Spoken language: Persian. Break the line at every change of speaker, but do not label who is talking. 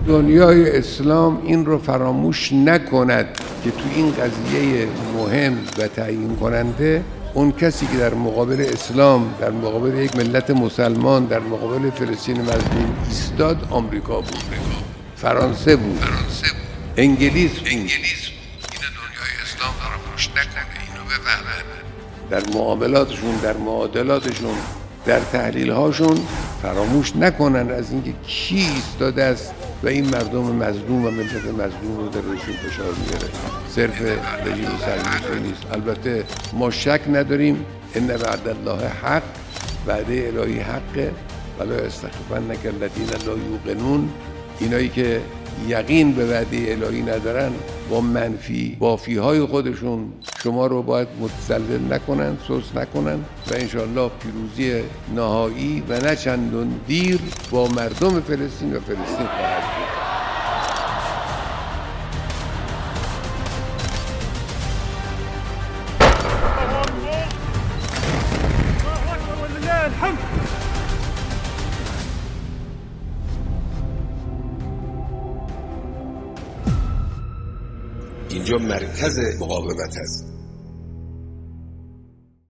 دنیای اسلام این رو فراموش نکند که تو این قضیه مهم و تعیین کننده اون کسی که در مقابل اسلام، در مقابل یک ملت مسلمان، در مقابل فلسطین مظلوم ایستاد آمریکا بود، فرانسه بود، انگلیس بود. اینو دنیای اسلام فراموش نکنه، اینو بفهمن. در معاملاتشون، در معادلاتشون، در تحلیل‌هاشون فراموش نکنن از اینکه کی ایستاده است و این مردم مظلوم و ملت مظلوم رو در روشون فشار میاره. صرف رژیم صهیونیستی نیست. البته ما شک نداریم ان وعد الله حق، وعده الهی حقه، ولا یستخفنک الذین لا یوقنون. اینایی که یقین به وعده الهی ندارن با منفی بافی‌های خودشون شما رو باید متسلل نکنن، سست نکنن و انشاءالله پیروزی نهایی و نه چندان دیر با مردم فلسطین و فلسطین خواهد بود. اینجا مرکز مقاومت است.